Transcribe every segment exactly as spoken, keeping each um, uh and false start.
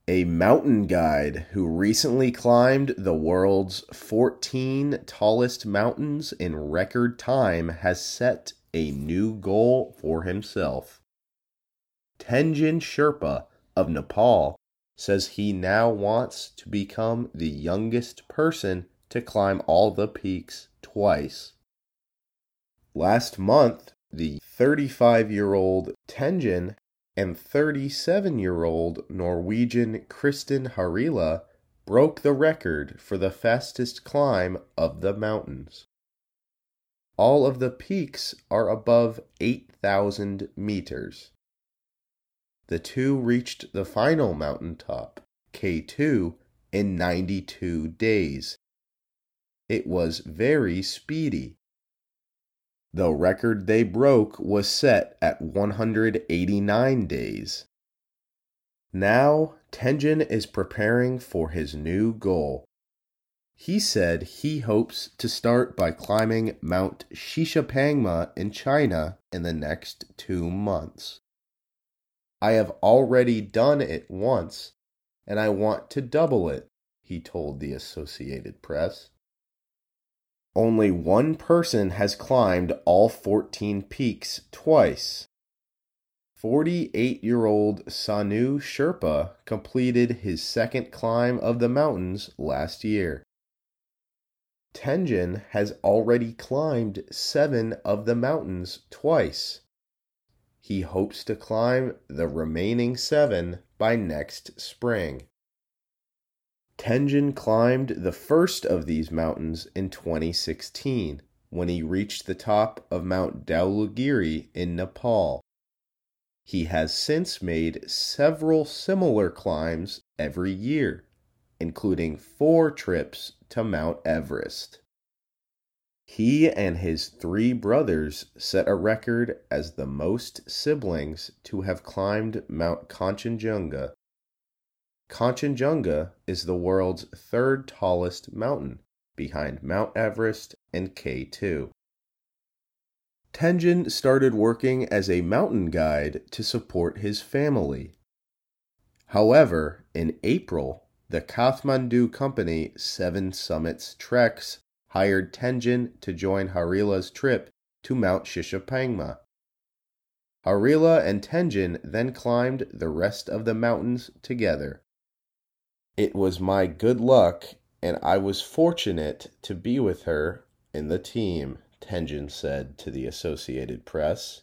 A mountain guide who recently climbed the world's fourteen tallest mountains in record time has set a new goal for himself. Tenzin Sherpa of Nepal says he now wants to become the youngest person to climb all the peaks twice. Last month, the thirty-five-year-old Tenzin and thirty-seven-year-old Norwegian Kristen Harila broke the record for the fastest climb of the mountains. All of the peaks are above eight thousand meters. The two reached the final mountaintop, K two, in ninety-two days. It was very speedy. The record they broke was set at one hundred eighty-nine days. Now, Tenzin is preparing for his new goal. He said he hopes to start by climbing Mount Shishapangma in China in the next two months. I have already done it once, and I want to double it, he told the Associated Press. Only one person has climbed all fourteen peaks twice. forty-eight-year-old Sanu Sherpa completed his second climb of the mountains last year. Tenzin has already climbed seven of the mountains twice. He hopes to climb the remaining seven by next spring. Tenzin climbed the first of these mountains in twenty sixteen, when he reached the top of Mount Dhaulagiri in Nepal. He has since made several similar climbs every year, including four trips to Mount Everest. He and his three brothers set a record as the most siblings to have climbed Mount Kanchenjunga. Kanchenjunga is the world's third tallest mountain, behind Mount Everest and K two. Tenzin started working as a mountain guide to support his family. However, in April, the Kathmandu company Seven Summits Treks hired Tenzin to join Harila's trip to Mount Shishapangma. Harila and Tenzin then climbed the rest of the mountains together. It was my good luck, and I was fortunate to be with her in the team, Tenzin said to the Associated Press.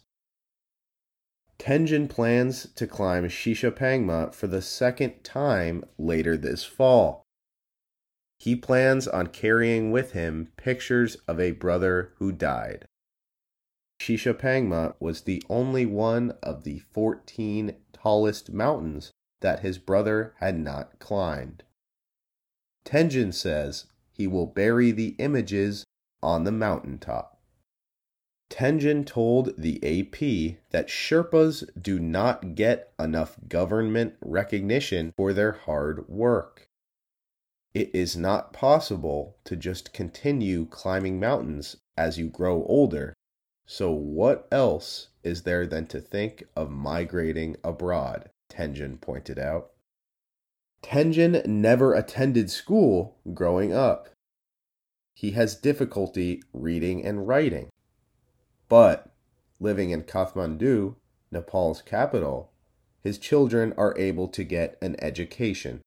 Tenzin plans to climb Shishapangma for the second time later this fall. He plans on carrying with him pictures of a brother who died. Shishapangma was the only one of the fourteen tallest mountains that his brother had not climbed. Tenzin says he will bury the images on the mountaintop. Tenzin told the A P that Sherpas do not get enough government recognition for their hard work. It is not possible to just continue climbing mountains as you grow older, so what else is there than to think of migrating abroad, Tenzin pointed out. Tenzin never attended school growing up. He has difficulty reading and writing. But, living in Kathmandu, Nepal's capital, his children are able to get an education.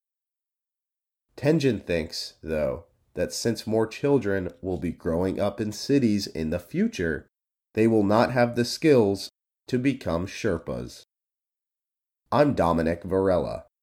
Tenzin thinks, though, that since more children will be growing up in cities in the future, they will not have the skills to become Sherpas. I'm Dominic Varela.